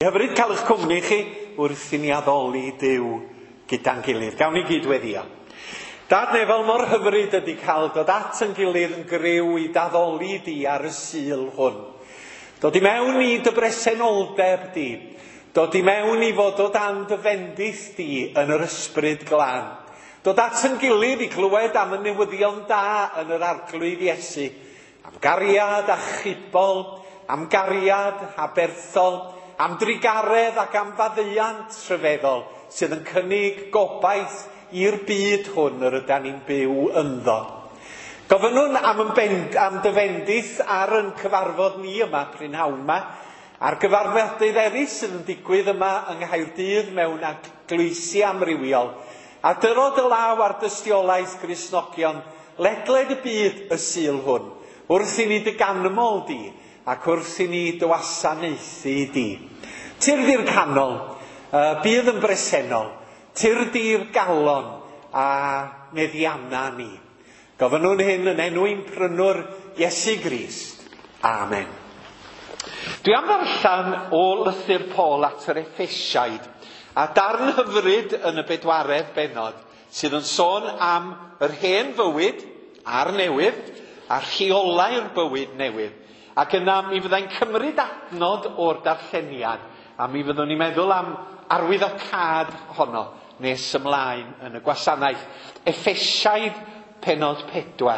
Hyfryd cael eich cwmni chi wrth i ni addoli Duw gyda'n gilydd. Gawn ni gydweddio. Dad Nefel, mor hyfryd ydy cael dod at yn gilydd yn gryw i daddoli di ar y Sul hwn. Dod i mewn i dy bresenoldeb di. Dod i mewn i fod o dan dy fendith di yn yr ysbryd glân. Dod at yn gilydd i clywed am y newyddion da yn yr arglwydd Iesu. Am gariad a chybol, am gariad a berthol, am drigaredd ac am faddeuant rhyfeddol sydd yn cynnig gobaith i'r byd hwn yr ydan ni'n byw ynddo. Gofynnwn am dyfendith ar yn cyfarfod ni yma prynhawn yma, a'r gyfarfodydd eraill sydd yn digwydd yma yng Nghaerdydd mewn eglwysi amrywiol, a dyrod y law ar dystiolaeth Gristnogion ledled y byd y Sul hwn, wrth i ni dy ganmol di ac wrth i ni dy wasanaethu di. Tirdi'r canol, bydd yn bresennol, tirdi'r galon a meddianna ni. Gofynnwn hyn yn enw ein prynwr Iesu Grist. Amen. Dwi am ddarllen o lythyr Paul at yr Effesiaid, a darn hyfryd yn y 4edd bennod sydd yn sôn am yr hen fywyd a'r newydd, a rheolau'r bywyd newydd. Ac yna mi fyddai'n cymryd adnod o'r darlleniad, a mi fyddwn ni'n meddwl am arwyddocad honno nes ymlaen yn y gwasanaeth. Effesiaid pennod 4.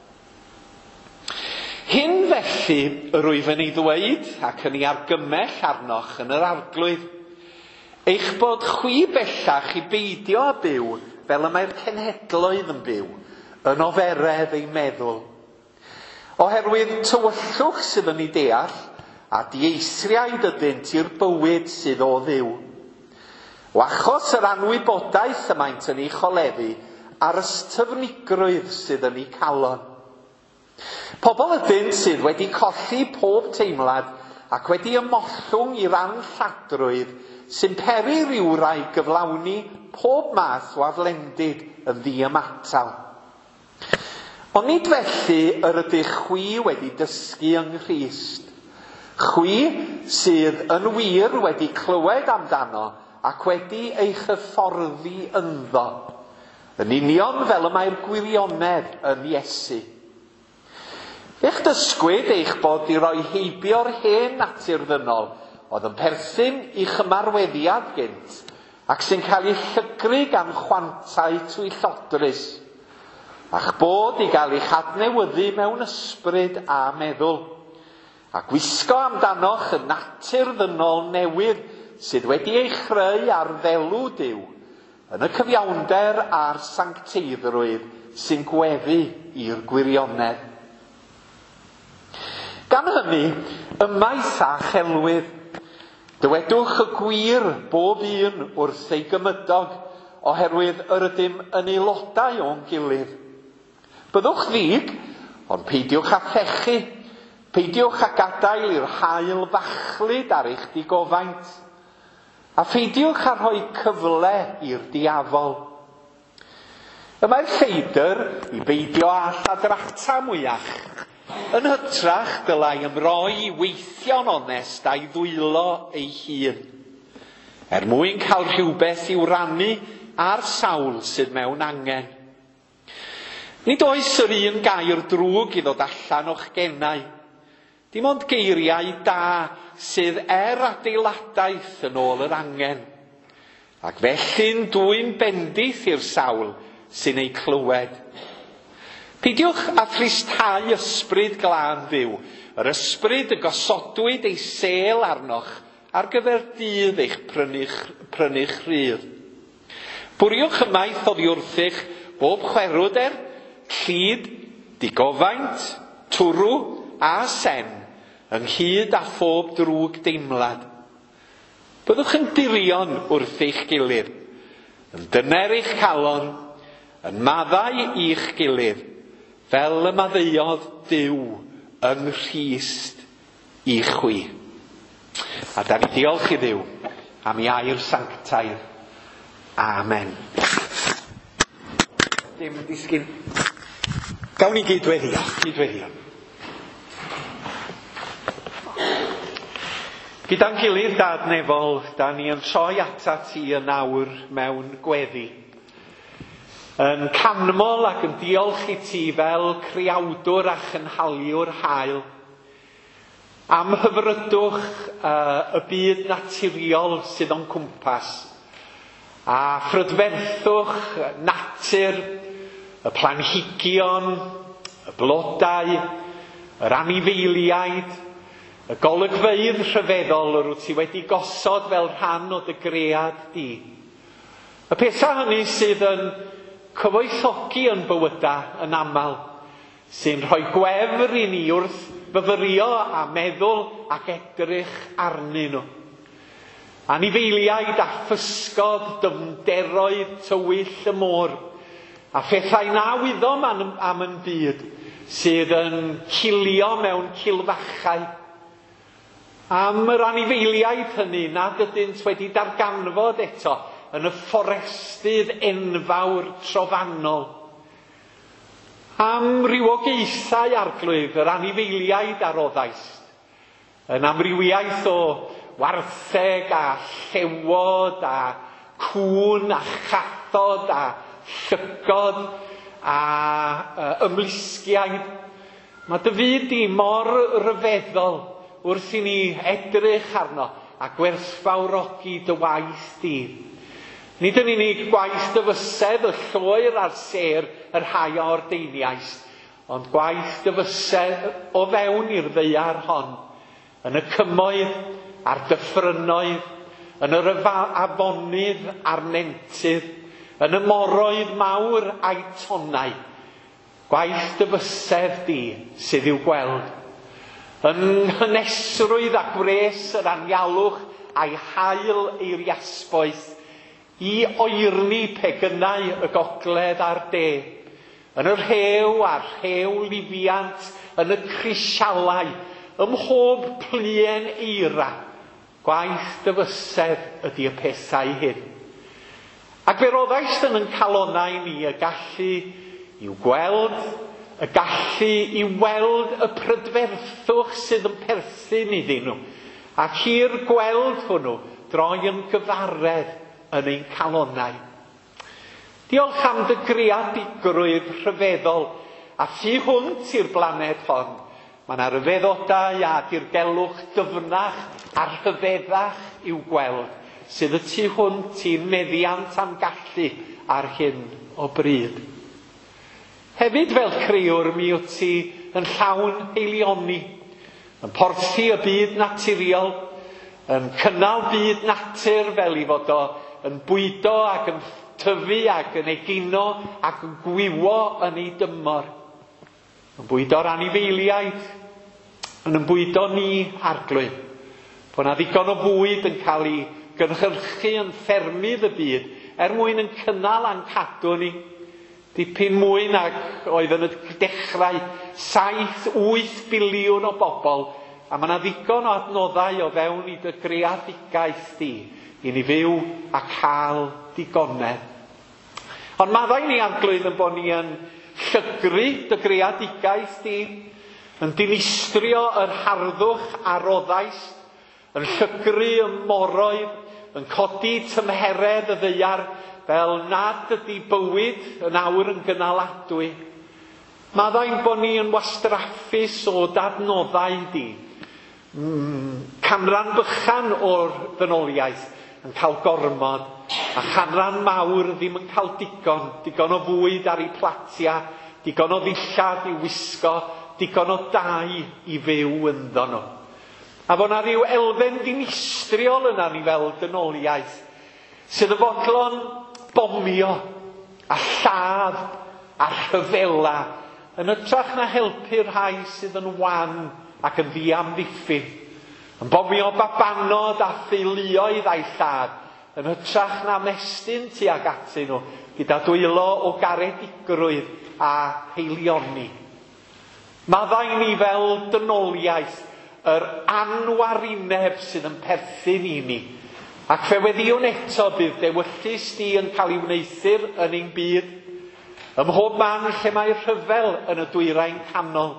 Hyn felly yr wyf yn ei ddweud ac yn ei argymell arnoch yn yr arglwydd, eich bod chwi bellach i beidio a byw fel y mae'r cenhedloedd yn byw, yn oferedd ei meddwl. Oherwydd tywyllwch sydd yn ei deall, a dieithriaid ydynt i'r bywyd sydd o ddiw. O achos yr anwybodaeth y maent yn ei choleddu ar ystyfnigrwydd sydd yn ei calon. Pobl ydynt sydd wedi colli pob teimlad ac wedi ymoswng i'r anlladrwydd sy'n peri ryw rai gyflawni pob math o aflendid yn ddiymatal. Ond nid felly yr ydych chwi wedi dysgu yng Nghrist. Chwi sydd yn wir wedi clywed amdano ac wedi ei hyfforddi ynddo. Yn union fel y mae'r gwirionedd yn Iesu. Eich dysgwyd eich bod i roi heibio'r hen natur ddynol oedd yn perthyn i'ch ymarweddiad gynt ac sy'n cael ei llygru gan chwantau twyllodrus, a'ch bod i gael eich adnewyddu mewn ysbryd a meddwl, a gwisgo amdanoch y natur ddynol newydd sydd wedi ei chreu ar ddelw Duw, yn y cyfiawnder a'r sancteiddrwydd sy'n gweddu i'r gwirionedd. Gan hynny, ymaith a chelwydd, dywedwch y gwir bob un wrth ei gymydog, oherwydd yr ydym yn aelodau o'n gilydd. Byddwch ddig, ond peidiwch â thechu, peidiwch â gadael i'r haul fachlyd ar eich digofaint, a pheidiwch â rhoi cyfle i'r diafol. Y mae'r lleidr i beidio â lladrata mwyach, yn hytrach dylai ymroi i weithio'n onest a'i ddwylo ei hun, mwyn cael rhywbeth i'w rannu ar sawl sydd mewn angen. Nid oes yr un gair drwg i ddod allan o'ch gennau, dim ond geiriau da sydd adeiladaeth yn ôl yr angen, ac felly'n dwy'n bendith i'r sawl sy'n ei clywed. Peidiwch â thristhau ysbryd glân Dduw, yr ysbryd y gosodwyd ei sêl arnoch ar gyfer dydd eich prynu'ch rhydd. Bwriwch ymaith oddi wrthych bob chwerwder, llyd, digofaint, twrw a sen, ynghyd â phob drwg deimlad. Byddwch yn dirion wrth eich gilydd, yn dyner eich calon, yn maddau i'ch gilydd, fel y maddeuodd Duw yng Nghrist i chwi. A da ni diolch i Dduw am ei air sanctaidd. Amen. Dim disgyn. Gawn ni gydweddio. Gyda'n gilydd Dad Nefol, da ni yn troi ata ti yn awr mewn gweddi. Yn canmol ac yn diolch i ti fel creawdwr a chynhaliwr hael. Am hyfrydwch y byd naturiol sydd o'n cwmpas. A phrydferthwch natur, y planhigion, y blodau, yr anifeiliaid, y golygfeydd rhyfeddol yr wyt ti wedi gosod fel rhan o dy gread di. Y pethau hynny sydd yn cyfoethogi yn bywyda yn aml, sy'n rhoi gwefr i ni wrth fyfyrio a meddwl ac edrych arnyn nhw. Anifeiliaid a physgod, dyfnderoedd tywyll y môr, a phethau nawyddom am yn byd sydd yn cilio mewn cilfachau. Am yr anifeiliaid hynny nad ydynt wedi darganfod eto yn y fforestydd enfawr trofannol. Am rywogaethau arglwydd yr anifeiliaid a roddaist, yn amrywiaeth o wartheg a llewod a cŵn a chathod a llygod a ymlusgiaid. Mae dy fyd di mor ryfeddol wrth i ni edrych arno a gwerthfawrogi dy waith di. Nid yn unig gwaith dyfysedd y llwyr a'r ser yr rhai o'r deiniaist, ond gwaith dyfysedd o fewn i'r ddaear hon, yn y cymoedd a'r dyffrynoedd, yn yr afonydd a'r nentydd, yn y moroedd mawr a'i tonnau. Gwaith dyfysedd di sydd i'w gweld. Yn hynesrwydd a gwres yr anialwch a'i hael eir iasboeth i oerni pegynau y gogledd a'r de, yn yr rhew a'r rhew lifiant, yn y crisialau, ym mhob plien eira, gwaith dyfysedd ydy y pethau hyn. Ac fe roddaist yn calonnau ni y gallu i'w gweld, y gallu i weld y prydferthwch sydd yn perthyn iddyn nhw, ac i'r gweld hwnnw droi yn gyfaredd yn ein calonnau. Diolch am dy greadigrwydd rhyfeddol a thu hwnt i'r blaned hon. Mae yna ryfeddodau a dirgelwch dyfnach a rhyfeddach i'w gweld, sydd y tu hwnt i'n meddiant am gallu ar hyn o bryd. Hefyd fel criwr mi wyt ti yn llawn eilioni, yn porthi y byd naturiol, yn cynnal byd natur fel i fod o yn bwydo ac yn tyfu ac yn egino ac yn gwywo yn ei dymor. Yn bwydo'r anifeiliaid, yn bwydo ni arglwydd. Bod na ddigon o fwyd yn cael ei gynhyrchu yn ffermydd y byd mwyn yn cynnal a'n cadw ni. Dipyn mwy nag oedd yn y dechrau 7-8 biliwn o bobl, a mae yna ddigon o adnoddau o fewn i dy greadigaeth di i ni fyw a cael digonedd. Ond maddau ni arglwydd yn bod ni yn llygru dy greadigaeth di, yn dinistrio yr harddwch a roddais, yn llygru y moroedd, yn codi tymheredd y ddaear, fel nad ydy bywyd yn awr yn gynaladwy. Maddau'n bod ni yn wastraffus o dadnoddau di. Canran bychan o'r ddynoliaeth yn cael gormod, a chanran mawr ddim yn cael digon o fwyd ar ei platia, digon o ddillad i wisgo, digon o dau i fyw ynddo nhw. A bod na ryw elfen dinistriol yna ni fel dynoliaeth, sydd y fodlon bomio a lladd a rhyfela yn ytrach na helpu'r rhai sydd yn wan ac yn ddiamddiffyn, yn bomio babanod a theuluoedd a'i lladd yn ytrach na mestyn tuag atyn nhw gyda dwylo o garedigrwydd a heilioni. Maddau ni fel dynoliaeth yr anwarineb sydd yn perthyn i ni. Ac fe weddiwn eto bydd dewyllus di yn cael ei wneithur yn ein byd, ym mhob man lle mae rhyfel yn y dwyrain canol,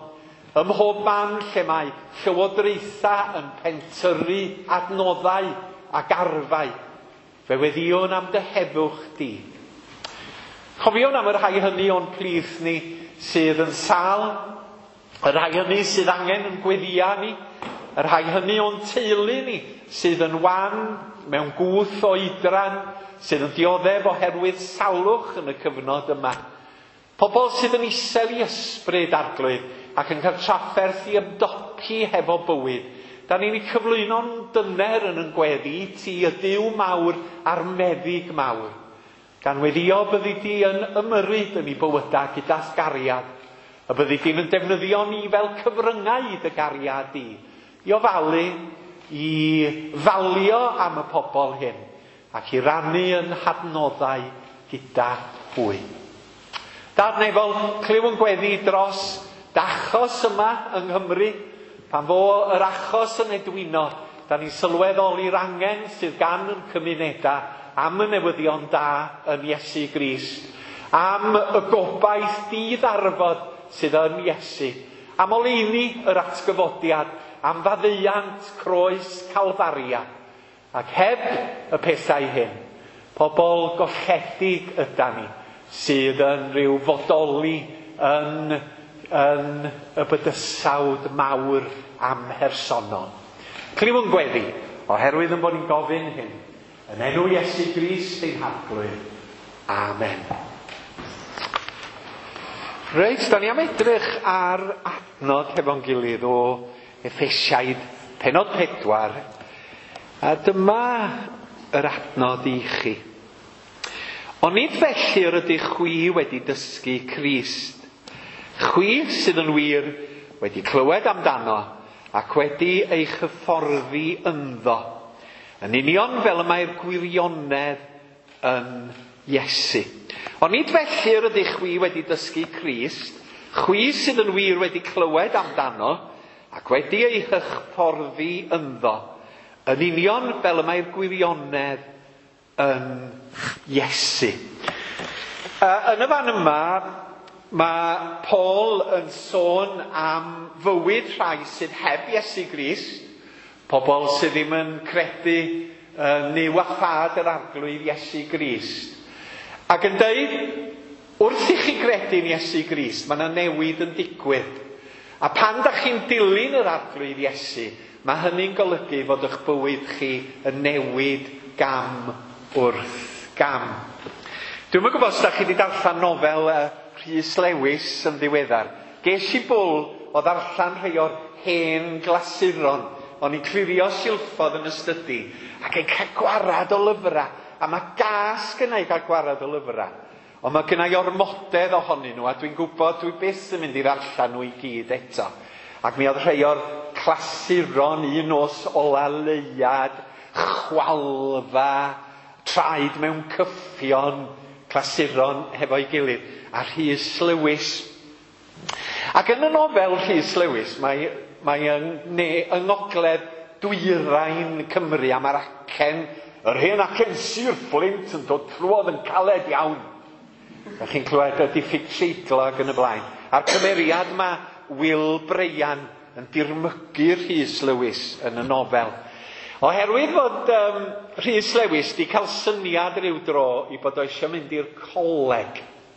Ym mhob man lle mae llywodraethau yn pentyrru adnoddau ac arfau, fe weddiwn am dy heddwch di. Cofiwn am y rhai hynny o'n plith ni sydd yn sâl, y rhai hynny sydd angen yn gweddia ni, y rhai hynny o'n teulu ni sydd yn wan mewn gwth o oedran, sydd yn dioddef oherwydd salwch yn y cyfnod yma. Pobl sydd yn isel i ysbryd arglwydd ac yn cael trafferth i ymdopi hefo bywyd. Da ni'n ei cyflwyno'n dyner yn gweddi ti y Duw mawr a'r meddyg mawr. Gan weddio byddi di yn ymyrryd yn ei bywydau gyda sgariad, a byddi di'n yn defnyddio ni fel cyfryngau i dy gariad di, i ofalu, i falio am y pobl hyn, ac i rannu yn hadnoddau gyda hwy. Dad Nefol, cliw yn gweddi dros dachos yma yng Nghymru, pan fo yr achos yn edwyno, da ni'n sylweddoli'r angen sydd gan yn cymunedau am y newyddion da yn Iesu Grist, am y gobaith di-ddarfod sydd yn Iesu, am oleini yr atgyfodiad, am faddeuant croes Calfaria, ac heb y pethau hyn, pobl golledig ydan ni, sydd yn rhyw fodoli yn y bydysawd mawr amhersonol. Cliw yn gweddi, oherwydd yn bod ni'n gofyn hyn, yn enw Iesu Grist ein Harglwydd. Amen. Reit, da ni am edrych ar adnod hefo'n gilydd o Effesiaid penod 4, a dyma yr adnod i chi. Ond nid felly yr ydych chwi wedi dysgu Crist. Chwi sydd yn wir wedi clywed amdano ac wedi ei chyfforddi ynddo, yn union fel y mae'r gwirionedd yn Iesu. Ond nid felly yr ydych chwi wedi dysgu Crist, chwi sydd yn wir wedi clywed amdano ac wedi ei hyfforddi ynddo, yn union fel y mae'r gwirionedd yn Iesu. Yn y fan yma, mae Paul yn sôn am fywyd rhai sydd heb Iesu Grist, pobl sydd ddim yn credu niw a phad yr arglwydd Iesu Grist. Ac yn dweud, wrth i chi credu'n Iesu Grist, mae yna newid yn digwydd. A pan da chi'n dilyn yr arglwydd Iesu, mae hynny'n golygu fod eich bywyd chi yn newid gam wrth gam. Dwi'n yn gwybod os da chi wedi darllen nofel Rhys Lewis yn ddiweddar. Ges i bwl o ddarllen rhai o'r hen glasuron, o'n i'n clirio silffodd yn ystodi, ac yn cael gwarad o lyfrau, a mae gas gynnau cael gwarad o lyfrau. Ond mae gynnau ormodedd ohonyn nhw, a dwi'n gwybod dwi byth yn mynd i ddarllen nhw i gyd eto. Ac mi oedd rhai o'r clasuron, un os ola leiad, chwalfa, traed mewn cyffion, clasuron hefo'i gilydd, a Rhys Lewis. Ac yn y nofel Rhys Lewis, mae yng ngogledd dwyrain Cymru am yr acen, yr hen acen Sir Fflint yn dod trwodd yn caled iawn. Ydych chi'n clywed y diffyg treiglo ac yn y blaen. A'r cymeriad mae Will Brian yn dirmygu Rhys Lewis yn y nofel. Oherwydd fod Rhys Lewis di cael syniad ryw dro i bod o eisiau mynd i'r coleg.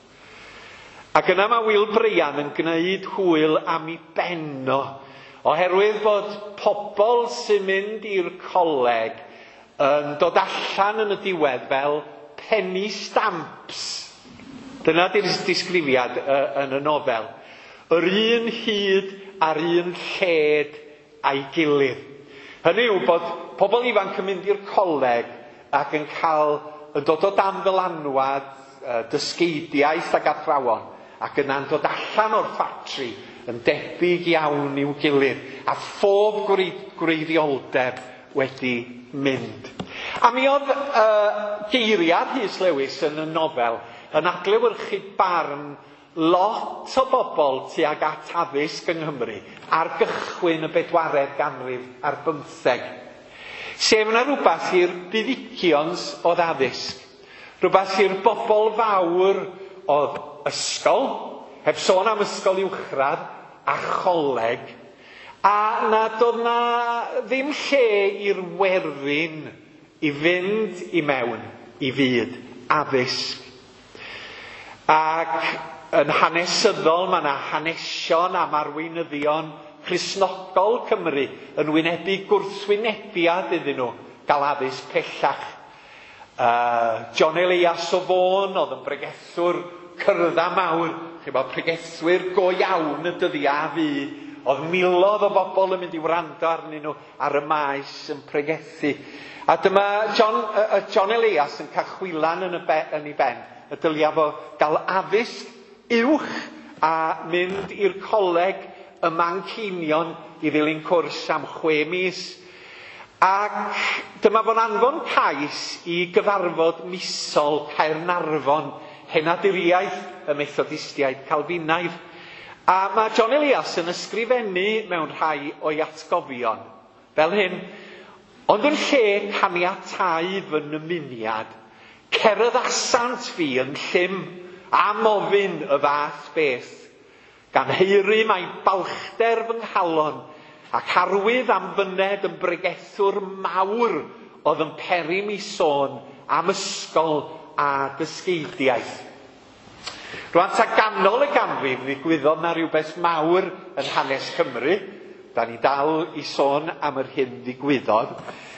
Ac yna mae Will Brian yn gwneud hwyl am ei benno, oherwydd bod pobl sy'n mynd i'r coleg yn dod allan yn y diwedd fel penny stamps. Dyna di'r disgrifiad yn y nofel. Yr un hyd a'r un lled a'i gilydd. Hynny yw bod pobl ifanc yn mynd i'r coleg ac yn dod o dan ddylanwad, dysgeidiaeth ac athrawon, ac yna'n dod allan o'r ffatri yn debyg iawn i'w gilydd, a phob gwreiddioldeb wedi mynd. A mi oedd geiriad Rhys Lewis yn y nofel yn adlewyrchu barn lot o bobl tuag at addysg yng Nghymru ar gychwyn y 4edd ganrif ar 15. Sef yna rhywbeth i'r buddigions o addysg, rhywbeth i'r bobl fawr o ysgol, heb sôn am ysgol uwchradd, a choleg, a nad oedd na ddim lle i'r weryn i fynd i mewn i fyd addysg. Ac yn hanesyddol mae yna hanesion am arweinyddion Cristnogol Cymru yn wynebu gwrthwynebiad iddyn nhw gael addysg pellach. John Elias o Fôn oedd yn bregethwr cyrda mawr, pregethwyr go iawn y dyddia fu, oedd miloedd o bobl yn mynd i wrando arnyn nhw ar y maes yn pregethu. A dyma John Elias yn cael chwilan yn ei ben, y dylia fo gael addysg uwch a mynd i'r coleg y Manceinion i ddilyn cwrs am 6 mis. Ac dyma fo'n anfon cais i gyfarfod misol Caernarfon, Henaduriaeth y Methodistiaid Calfinaidd. A mae John Elias yn ysgrifennu mewn rhai o'i atgofion fel hyn: ond yn lle caniatáu fy nymuniad, cerydd asant fi yn llym am ofyn y fath beth, gan heiri mae balchder fy nghalon, ac arwydd am fyned yn bregethwr mawr oedd yn peri mi sôn am ysgol a dysgeidiaeth. Rwan ta ganol y ganrif ddigwyddodd na rhywbeth mawr yn hanes Cymru. Da ni dal i sôn am yr hyn ddigwyddodd.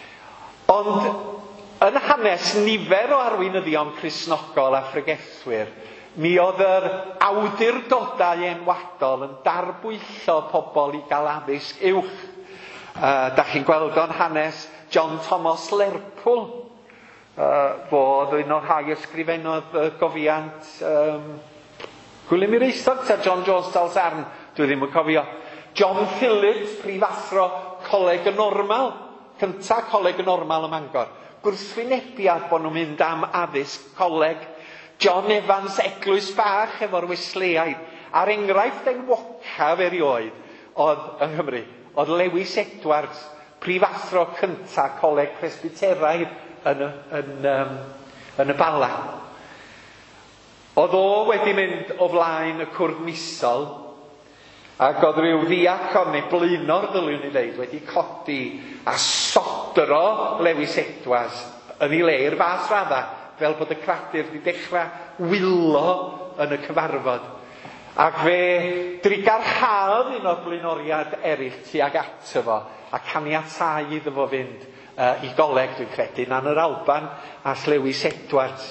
Ond yn hanes nifer o arweinyddion Cristnogol a phregethwyr, mi oedd yr awdurdodau enwadol yn darbwyllo pobl i gael addysg uwch. Da chi'n gweld o'n hanes John Thomas Lerpwl, fodd un o'r rhai ysgrifennodd gofiant Gwilym i'r Eithog ta John Jones Dalsarn, dwi ddim yn cofio. John Phillips, prifathro Coleg y Normal, cynta Coleg y Normal ym Mangor. Gwrthwynebiad bod nhw'n mynd am addysg coleg. John Evans, Eglwys Bach efo'r Wesleyaid. A'r enghraifft enwocaf erioed oedd yng Nghymru oedd Lewis Edwards, prifathro cynta Coleg Presbyteraidd yn y Bala. Oedd o wedi mynd o flaen y cwrdd misol, ac oedd rhyw ddiacon neu blynor ddylwn ni ddeud wedi codi a sodro Lewis Edwards yn ei le i'r fath radda, fel bod y cradur wedi dechrau wylo yn y cyfarfod. Ac fe drigarhaodd un o'r blaenoriad eraill tuag ato fo, a caniatáu iddo fo fynd i goleg, dwi'n credu, na'n yr Alban as Lewis Edwards.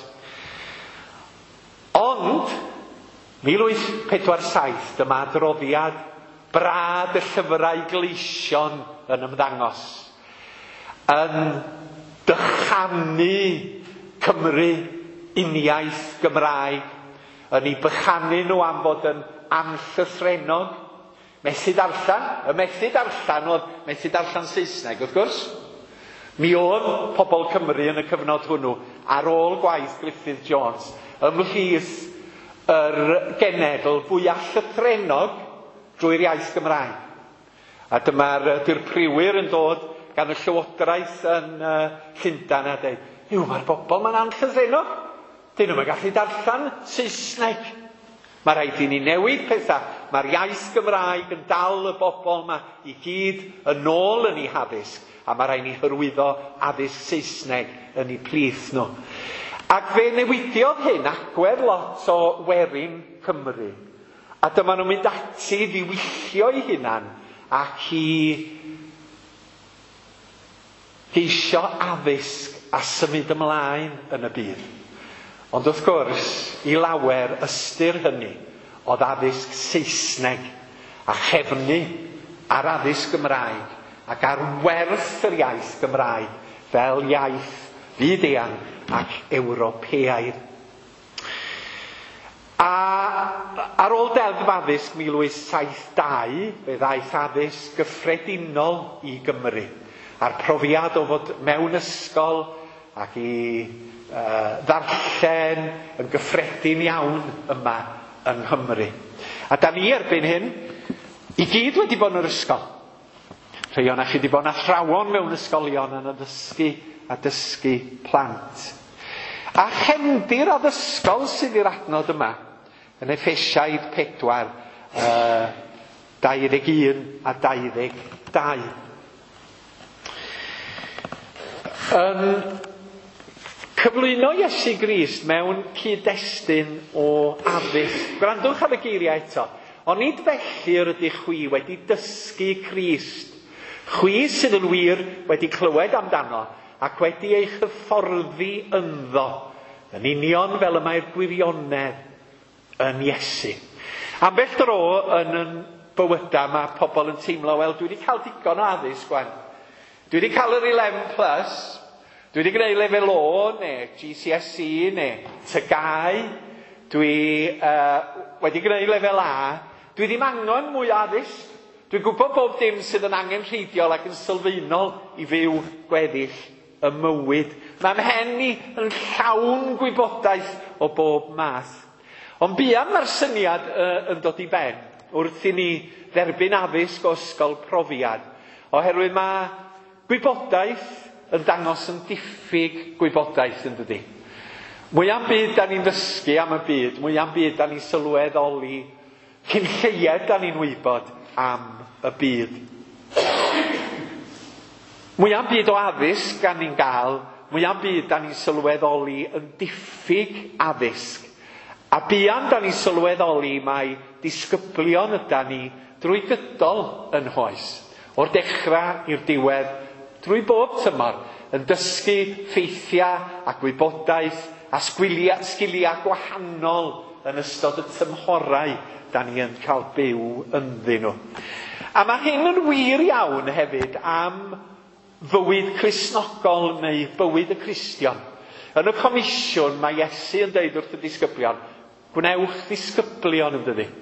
Ond, 1847, dyma adroddiad brad y llyfrau gleision yn ymddangos, yn dychanu Cymru uniaith Gymraeg, yn ei bychanu nhw am fod yn anllythrenog, methu darllan oedd methu darllan Saesneg, wrth gwrs. Mi oedd pobl Cymru yn y cyfnod hwnnw, ar ôl gwaith Griffith Jones, ymhlith yr genedl fwyaf llythrenog drwy'r iaith Gymraeg. A dyma'r dirpriwyr yn dod gan y Llywodraeth yn Llundain a dweud, mae'r bobl ma'n anllythrenog. Dyn nhw'n gallu darllan Saesneg. Mae rhaid i ni newid pethau. Mae'r iaith Gymraeg yn dal y bobl yma i gyd yn ôl yn ei haddysg, a mae rhaid ni hyrwyddo addysg Saesneg yn ei plith nhw. Ac fe newidiodd hyn agwedd lot o werin Cymru. A dyma nhw'n mynd ati i ddiwyllio ei hunan ac i geisio addysg a symud ymlaen yn y byd. Ond wrth gwrs, i lawer ystyr hynny oedd addysg Saesneg a chefnu ar addysg Gymraeg ac ar werth yr iaith Gymraeg fel iaith fyd-eang ac Ewropeaidd. A ar ôl deddf addysg 1872, fe ddaeth addysg gyffredinol i Gymru, a'r profiad o fod mewn ysgol ac i ddarllen yn gyffredin iawn yma yng Nghymru. A da ni erbyn hyn i gyd wedi bod yn yr ysgol. Rhai o'na chi wedi bod yn athrawon mewn ysgolion yn dysgu plant. A chefndir addysgol sydd i'r adnod yma yn Effesiaid 4 21 a 22. Cyflwyno Iesu Grist mewn cyd-destun o addysg. Gwrandwch ar y geiriau eto. Ond nid felly ydy chwi wedi dysgu Crist. Chwi sydd yn wir wedi clywed amdano ac wedi ei hyfforddi ynddo. Yn union fel y mae'r gwirionedd yn Iesu. Ambell dro yn bywyda mae pobl yn teimlo, wel, dwi wedi cael digon o addysg gwan. Dwi wedi cael yr 11+, dwi wedi gwneud lefel O, neu GCSE, neu tygau. Dwi wedi gwneud lefel A. Dwi ddim angen mwy addysg. Dwi'n gwybod bob dim sydd yn angenrheidiol ac yn sylfaenol i fyw gweddill y mywyd. Mae mhen ni yn llawn gwybodaeth o bob math. Ond buan mae'r syniad yn dod i ben wrth i ni dderbyn addysg o ysgol profiad. Oherwydd mae gwybodaeth yn dangos yn diffyg gwybodaeth yn dydi. Mwya'm byd da ni'n dysgu am y byd, mwya'm byd da ni'n sylweddoli, cyn lleied da ni'n wybod am y byd. Mwya'm byd o addysg gan ni'n gael, mwya'm byd da ni'n sylweddoli yn diffyg addysg. A buan da ni'n sylweddoli mae disgyblion yda ni drwy gydol yn hoes. O'r dechrau i'r diwedd, drwy bob tymor, yn dysgu ffeithiau a gwybodaeth a sgiliau gwahanol yn ystod y tymhorau da ni yn cael byw ynddyn nhw. A mae hyn yn wir iawn hefyd am fywyd Cristnogol neu bywyd y Cristion. Yn y comisiwn mae Iesu yn deud wrth y disgyblion, gwnewch disgyblion yn dydi.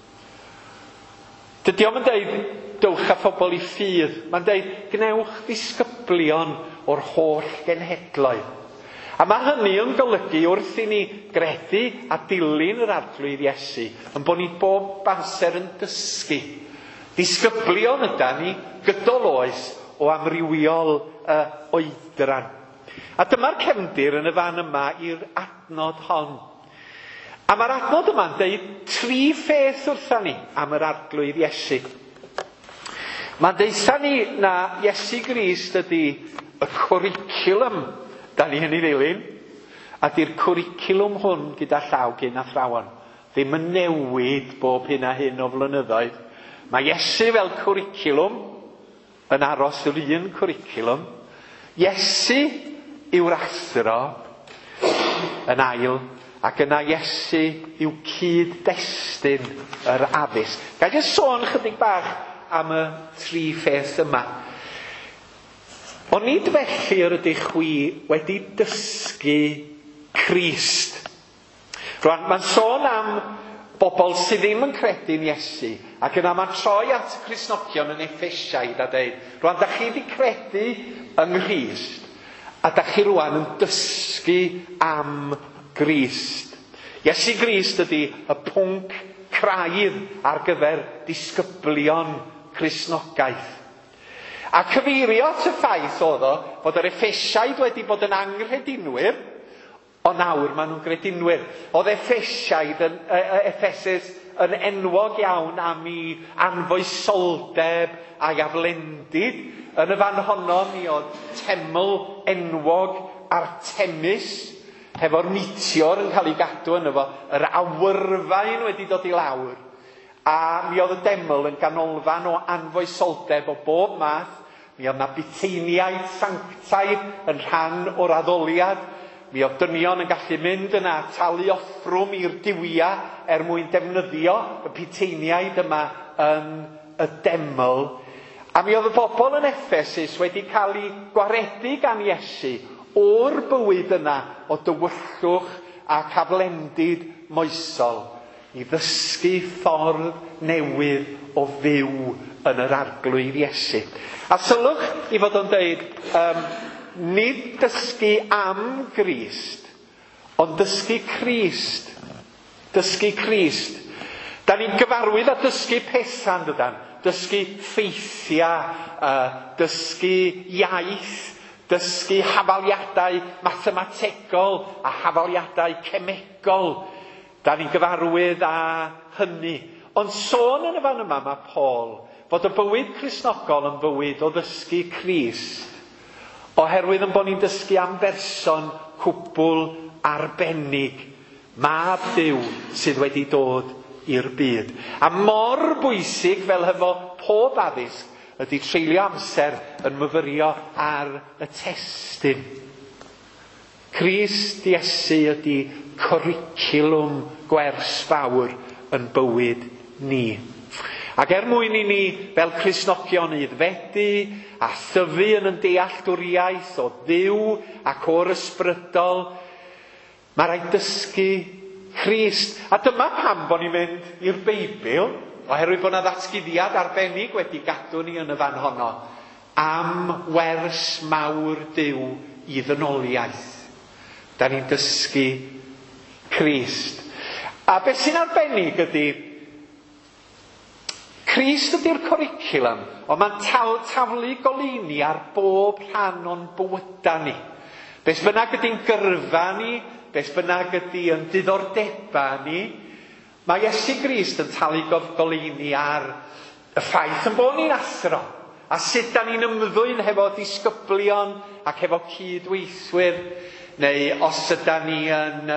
Dydy o'm yn deud dowch â phobl i ffydd. Mae'n deud gwnewch disgyblion o'r holl genhedloedd. A mae hynny yn golygu wrth i ni gredu a dilyn yr arglwydd Iesu yn bod ni bob amser yn dysgu. Disgyblion yda ni gydol oes o amrywiol oedran. A dyma'r cefndir yn y fan yma i'r adnod hon. A mae'r adnod yma'n deud 3 pheth wrtha ni am yr arglwydd Iesu. Mae'n deitha ni na Iesu Grist ydy y cwricwlwm da ni yn ei ddilyn, a di'r cwricwlwm hwn gyda llaw gyn athrawon. Ddim yn newid bob hyn a hyn o flynyddoedd. Mae Iesu fel cwricwlwm yn aros yr un cwricwlwm. Iesu yw'r athro yn ail, ac yna Iesu yw cyd-destun yr addysg. Gai jyst sôn chydig bach am y 3 pheth yma. Ond nid felly yr ydych chwi wedi dysgu Crist. Rwan, mae'n sôn am bobl sydd ddim yn credu'n Iesu, ac yna mae'n troi at Cristnogion yn Effesiaid a dweud, rwan, da chi wedi credu yng Nghrist, a da chi rwan yn dysgu am Grist. Iesu Grist ydy y pwnc craidd ar gyfer disgyblion Cristnogaeth. A cyfeirio at y ffaith oedd o bod yr Effesiaid wedi bod yn angredinwyr, o nawr maen nhw'n gredinwyr. Oedd Effesus yn enwog iawn am ei anfoesoldeb a'i aflendid. Yn y fan honno mi oedd teml enwog Artemis, hefo'r meteor yn cael ei gadw yn efo, yr awyrfain wedi dod i lawr. A mi oedd y deml yn ganolfan o anfoesoldeb o bob math. Mi oedd na Biteiniaid sanctaidd yn rhan o'r addoliad. Mi oedd dynion yn gallu mynd yna talu offrwm i'r diwia mwyn defnyddio y Biteiniaid yma yn y deml. A mi oedd y bobl yn Effesus wedi cael ei gwaredu gan Iesu o'r bywyd yna o dywyllwch a caflendid moesol i ddysgu ffordd newydd o fyw yn yr arglwydd Iesu. A sylwch i fod o'n deud, nid dysgu am Grist, ond dysgu Crist. Dysgu Crist. Da ni'n gyfarwydd a dysgu petha'n dydan. Dysgu ffeithiau, dysgu iaith, dysgu hafaliadau mathemategol a hafaliadau cemegol. Da ni'n gyfarwydd â hynny. Ond sôn yn y fan yma, mae Paul, bod y bywyd Cristnogol yn bywyd o ddysgu Crist, oherwydd yn bod ni'n dysgu am berson cwbl arbennig, mab Duw sydd wedi dod i'r byd. A mor bwysig fel hefo pob addysg ydy treulio amser yn myfyrio ar y testun. Crist Iesu ydy cwricwlwm gwersfawr yn bywyd ni. Ac mwyn i ni fel Cristnogion aeddfedu a thyfu yn dealltwriaeth o Dduw ac o'r ysbrydol, mae rhaid dysgu Crist. A dyma pam bod ni'n mynd i'r Beibl, oherwydd bod yna ddatguddiad arbennig wedi gadw ni yn y fan honno, am wers mawr Duw i ddynoliaeth. Da ni'n dysgu Crist. A beth sy'n arbennig ydy, Crist ydy'r cwricwlwm, ond mae'n taflu goleuni ar bob rhan o'n bywyda ni. Beth bynnag ydy'n gyrfa ni, beth bynnag ydy'n diddordeba ni, mae Iesu Grist yn talu goleuni ar y ffaith yn bod ni'n athro. A sut da ni'n ymddwyn hefo disgyblion ac hefo cydweithwyr, neu os yda ni yn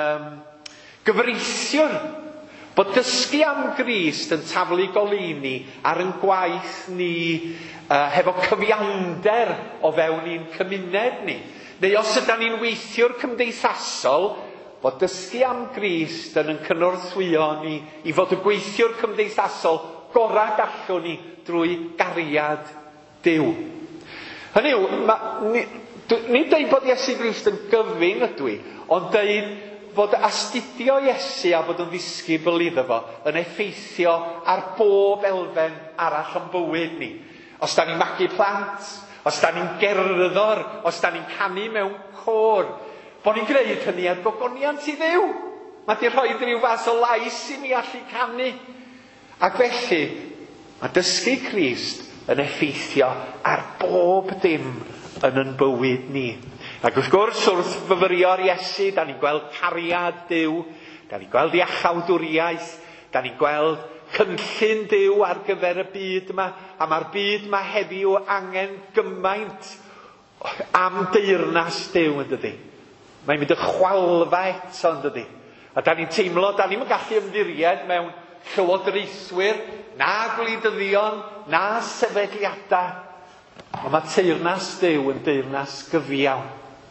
gyfreithiwr, bod dysgu am Grist yn taflu goleuni ar yn gwaith ni hefo cyfiawnder o fewn i'n cymuned ni. Neu os yda ni'n weithiwr cymdeithasol, bod dysgu am Grist yn cynorthwyo ni i fod y gweithiwr cymdeithasol gorau gallwn ni drwy gariad Duw. Hynny yw, ni'n deud bod Iesu Grist yn gyfyng ydw i, ond deud fod astudio Iesu a bod yn ddisgybl iddo fo yn effeithio ar bob elfen arall yn bywyd ni. Os da ni'n magu plant, os da ni'n gerddor, os da ni'n canu mewn côr, bod ni'n gwneud hynny ar gogoniant i Dduw. Mae di rhoi rhyw fath o lais i ni allu canu. Ac felly, mae dysgu Crist yn effeithio ar bob dim yn yn bywyd ni. Ac wrth gwrs, wrth fyfyrio'r Iesu, da ni'n gweld cariad Duw, da ni'n gweld iachawdwriaeth, da ni'n gweld cynllun Duw ar gyfer y byd yma, a mae'r byd yma heddiw angen gymaint am deyrnas Duw, yn dydi. Mae'n mynd y chwalfa eto, yn dydi. A da ni'n teimlo, da ni'n gallu ymddiried mewn llywodraethwyr, na gwleidyddion, na sefydliadau. Ond mae teyrnas Duw yn deyrnas gyfiawn.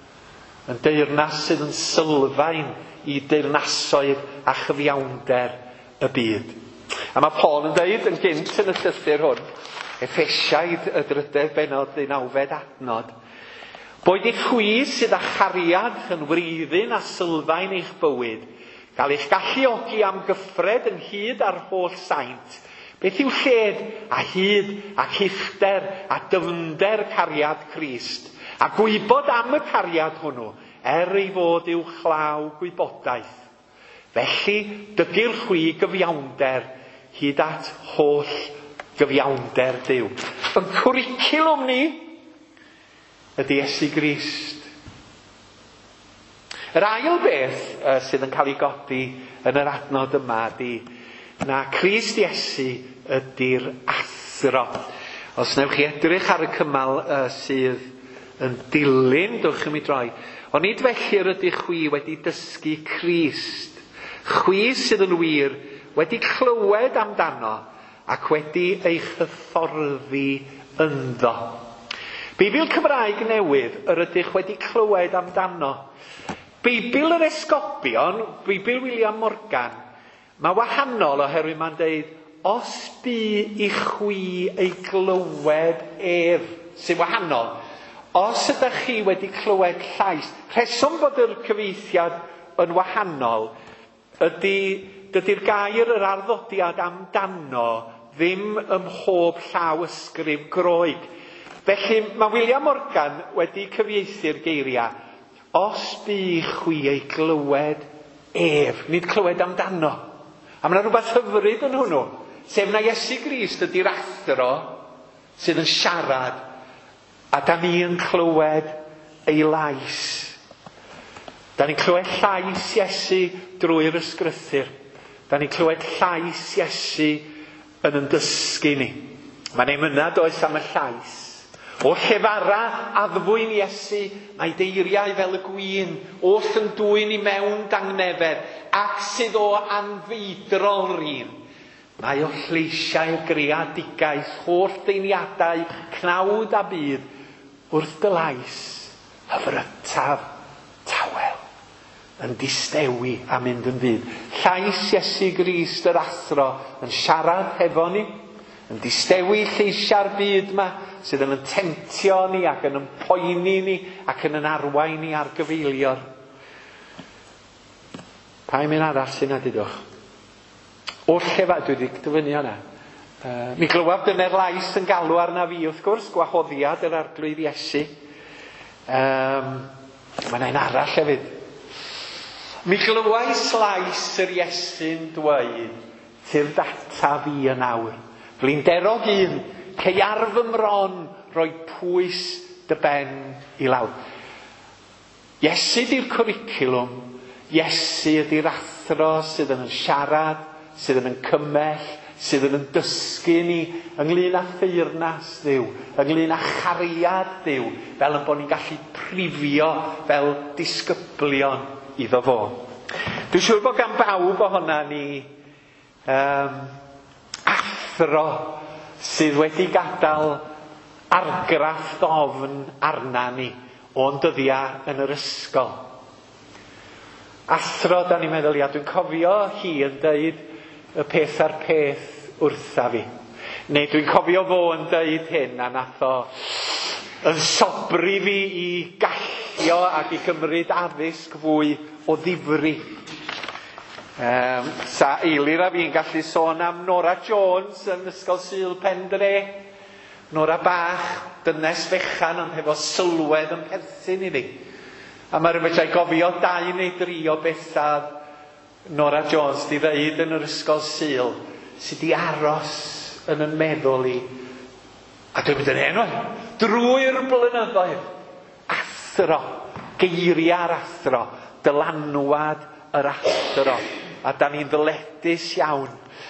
Yn deyrnas sydd yn sylfaen i deyrnasoedd a chyfiawnder y byd. A mae Paul yn dweud yn gynt yn y llythyr hwn, Effesiaid y 3 bennod 19 adnod, boed eich chwi sydd â chariad yn wreiddyn a sylfaen eich bywyd, gael eich galluogi am gyffred yn hyd ar holl saint, beth yw lled a hyd ac uchder a dyfnder cariad Crist, a gwybod am y cariad hwnnw, ei fod i'w chlaw gwybodaeth. Felly, dygy'r chwi gyfiawnder hyd at holl gyfiawnder Duw. Yn cwricwlwm ni ydy Iesu Grist. Yr ail beth sydd yn cael ei godi yn yr adnod yma ydy na Crist Iesu ydy'r athro. Os newch chi edrych ar y cymal sydd yn dilyn, dwch yn mi droi. Ond nid felly ydych chwi wedi dysgu Crist. Chwi sydd yn wir wedi clywed amdano ac wedi eich hyfforddi ynddo. Beibl Cymraeg Newydd yr ydych wedi clywed amdano. Beibl yr Esgobion, Beibl William Morgan, mae wahanol oherwydd mae'n deud, os bu i chwi ei glywed sy'n wahanol. Os ydych chi wedi clywed llais, rheswm bod yr cyfeithiad yn wahanol, dydy'r gair yr arddodiad amdano ddim ym mhob llaw ysgrif Groeg. Felly mae William Morgan wedi cyfieithu'r geiriau, os bu chwi ei glywed nid clywed amdano. A mae yna rhywbeth hyfryd yn hwnnw, sef na Iesu Grist ydy'r athro sydd yn siarad, a da ni yn clywed ei lais. Da ni'n clywed llais Iesu drwy'r ysgrythur. Da ni'n clywed llais Iesu yn dysgu ni. Mae'n emynad oes am y llais. O llefara addfwyn Iesu, mae deiriau fel y gwyn, oll yn dwyn i mewn dangnefedd, ac sydd o anfeidrol rin. Mae o lleisiau'r greadigaeth, holl deiniadau, cnawd a byd, wrth dy lais, hyfrytaf tawel, yn distewi a mynd yn fydd. Llais Iesu Grist yr athro yn siarad hefo ni, yn distewi lleisiau'r byd yma, sydd yn temtio ni ac yn poeni ni ac yn arwain ni ar gyfeilior. Pa un arall sy'n adidwch? O'r llefa, dwi wedi dyfynu hwnna. Mi glywaf dyna'r lais yn galw arna fi, wrth gwrs, gwahoddiad yr arglwydd Iesu. Mae'n ein arall hefyd. Mi glywais lais yr Iesu'n dweud, tir data fi yn awr. Flinderog un, ceiar fy mron, roi pwys dy ben i lawr. Iesu di'r cwricwlwm, Iesu ydi'r athro sydd yn siarad, sydd yn cymell, sydd yn dysgu ni ynglŷn â theyrnas Dduw, ynglŷn â chariad Dduw, fel yn bod ni'n gallu prifio fel disgyblion iddo fo. Dwi'n siŵr bod gan bawb ohona ni athro sydd wedi gadael argraff ddofn arna ni o'n dyddiau yn yr ysgol. Athro, da ni'n meddwl, dwi'n cofio hi yn deud y peth ar peth wrtha fi. Neu dwi'n cofio fo yn deud hyn, a nath o yn sobri fi i gallio ac i gymryd addysg fwy o ddifri. Sa eilir a fi'n gallu sôn am Nora Jones yn Ysgol Sul Pendre. Nora bach, dynes fechan ond hefo sylwedd yn perthyn iddi. A mae'n rhywbeth ei gofio 2 neu 3 o bethau Nora Jones di ddeud yn yr Ysgol Sul sydd di aros yn yn meddwl i, a dwi'n mynd yn enw, drwy'r blynyddoedd. Athro, geiria'r athro, dylanwad yr athro, a da ni'n ddyledus iawn.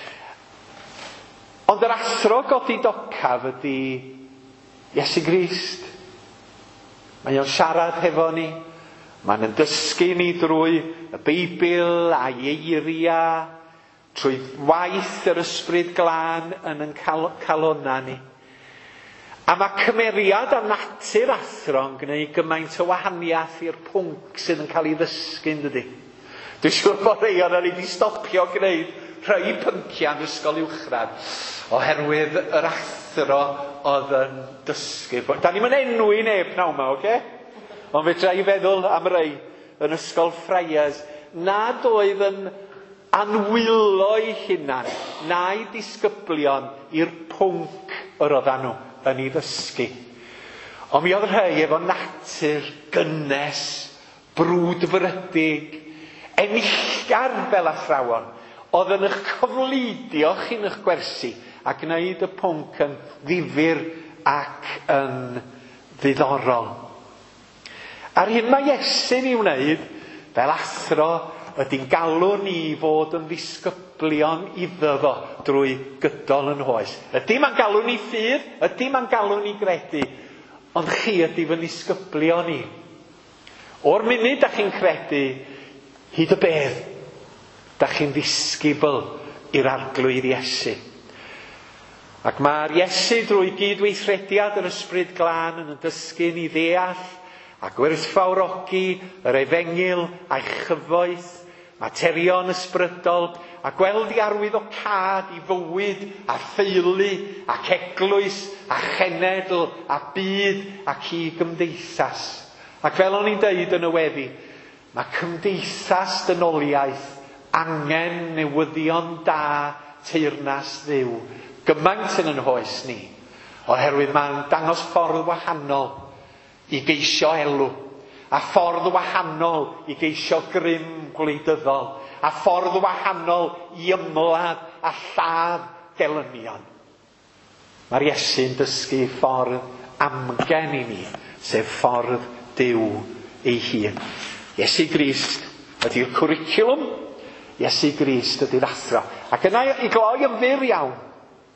Ond yr athro godidocaf ydi Iesu Grist. Mae o'n siarad hefo ni, mae'n dysgu ni drwy y Beibl a'i eiria, trwy waith yr Ysbryd Glân yn calonna ni. A mae cymeriad a natur athro yn gwneud gymaint o wahaniaeth i'r pwnc sydd yn cael ei ddysgu, dydy. Dwi'n siŵr bod rei o'n wedi stopio gwneud rhai pynciau yn ysgol uwchradd oherwydd yr athro oedd yn dysgu. Da ni'n enwi neb naw yma, oce? Ond fedra i feddwl am rei yn ysgol Friars nad oedd yn anwylo'i hunan na'i disgyblion i'r pwnc yr oeddan nhw yn ei ddysgu. Ond mi oedd rhai efo natur gynnes, brwdfrydig, enillgar fel athrawon, oedd yn eich cyfleidio chi'n eich gwersi a gwneud y pwnc yn ddifyr ac yn ddiddorol. A'r hyn mae Iesu'n ei wneud fel athro ydy'n galw ni fod yn ddisgyblion iddo fo drwy gydol yn hoes. Ydy mae'n galw ni ffydd, ydy mae'n galw ni gredu, ond chi ydy fy ddisgyblion ni. O'r munud da chi'n credu, hyd y bedd, da chi'n ddisgybl i'r arglwydd Iesu. Ac mae'r Iesu drwy gydweithrediad yr Ysbryd Glân yn dysgu ni ddeall a gwerthfawrogi yr efengil a'i chyfoeth, materion ysbrydol, a gweld i arwyddocâd i fywyd a theulu ac eglwys a chenedl a byd ac i gymdeithas. Ac fel o'n i'n deud yn y weddi, mae cymdeithas dynoliaeth angen newyddion da teyrnas Dduw gymaint yn yn hoes ni, oherwydd mae'n dangos ffordd wahanol i geisio elw, a ffordd wahanol i geisio grym gwleidyddol, a ffordd wahanol i ymladd a lladd delynion. Mae'r Iesu'n dysgu ffordd amgen i ni, sef ffordd Duw ei hun. Iesu Grist ydy'r cwricwlwm, Iesu Grist ydy'r athro. Ac yna i gloi yn fyr iawn,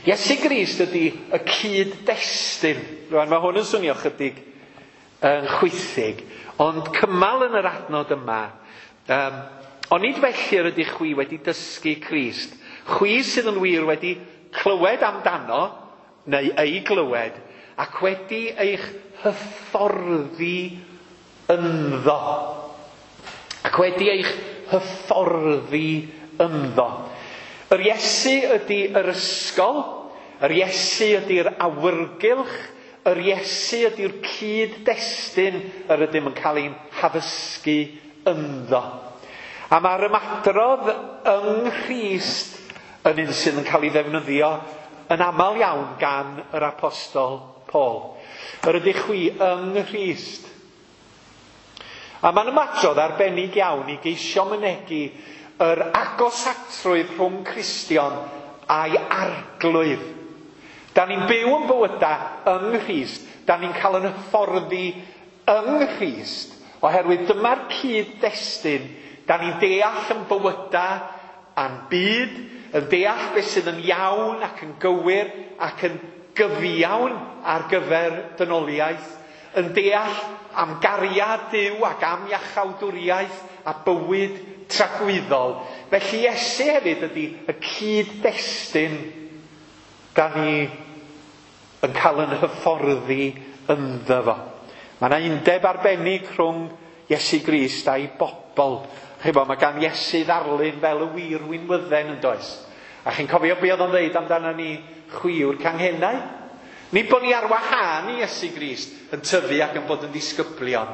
Iesu Grist ydy y cyd-destun. Rwan, mae hwn yn swnio chydig yn chwythig, ond cymal yn yr adnod yma. Onid felly ydych chwi wedi dysgu Crist, chwi sydd yn wir wedi clywed amdano, neu ei glywed, ac wedi eich hyfforddi ynddo. Ac wedi eich hyfforddi ynddo. Yr Iesu ydy yr ysgol, yr Iesu ydy'r awyrgylch, yr Iesu ydy'r cyd-destun yr ydym yn cael ein haddysgu ynddo. A mae'r ymadrodd yng Nghrist yn un sydd yn cael ei ddefnyddio yn aml iawn gan yr apostol Paul. Yr ydych chwi yng Nghrist. A mae'n ymadrodd arbennig iawn i geisio mynegi yr agosatrwydd rhwng Cristion a'i arglwydd. Da ni'n byw yn bywydau yng Nghrist. Da ni'n cael yn hyfforddi yng Nghrist. Oherwydd dyma'r cyd-destun. Da ni'n deall yn bywydau a'n byd, yn deall beth sydd yn iawn ac yn gywir ac yn gyfiawn ar gyfer dynoliaeth, yn deall am gariad Duw ac am iachawdwriaeth a bywyd tragwyddol. Felly Iesu hefyd ydy y cyd-destun da ni yn cael yn hyfforddi ynddo fo. Mae yna undeb arbennig rhwng Iesu Grist a'i bobl. Mae gan Iesu ddarlun fel y wir wynwydden yn does. A chi'n cofio be oedd o'n dweud amdano ni chwiwr canghennau? Nid bod ni ar wahân i Iesu Grist yn tyfu ac yn bod yn disgyblion.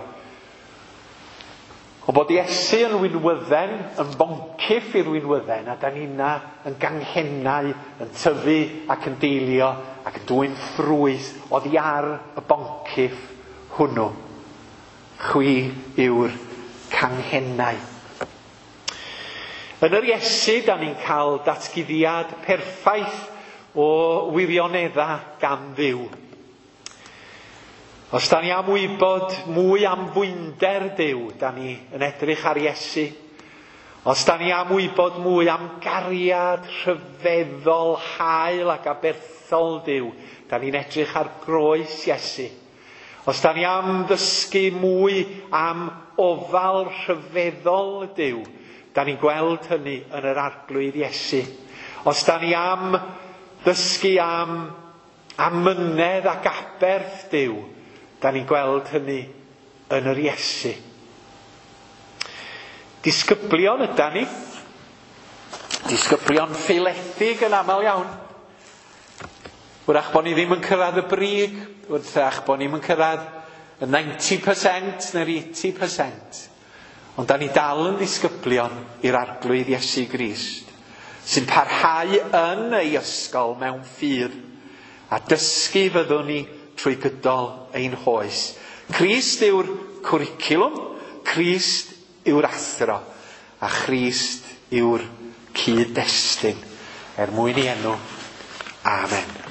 O bod Iesu yn wynwydden, yn boncyff i'r wynwydden, a da ni yna yn ganghennau, yn tyfu ac yn deilio ac yn dwyn ffrwyth oddi ar y boncyff hwnnw. Chwi yw'r canghennau. Yn yr Iesu, da ni'n cael datguddiad perffaith o wirioneddau gan Dduw. Os da ni am wybod mwy am fwynder Dduw, da ni yn edrych ar Iesu. Os da ni am wybod mwy am gariad rhyfeddol, hael ac aberthol Dduw, da ni'n edrych ar groes Iesu. Os da ni am ddysgu mwy am ofal rhyfeddol Dduw, da ni'n gweld hynny yn yr arglwydd Iesu. Os da ni am ddysgu am amynedd ac aberth Dduw, da ni'n gweld hynny yn yr Iesu. Disgyblion yda ni. Disgyblion ffeiledig yn aml iawn. Wrach bod ni ddim yn cyrraedd y brig, wrach bod ni'n cyrraedd y 90% neu'r 80%. Ond da ni dal yn ddisgyblion i'r arglwydd Iesu Grist, sy'n parhau yn ei ysgol mewn ffydd, a dysgu fyddwn ni trwy gydol ein hoes. Crist yw'r cwricwlwm, Crist yw'r athro, a Crist yw'r cyd-destun. Er mwyn ei enw. Amen.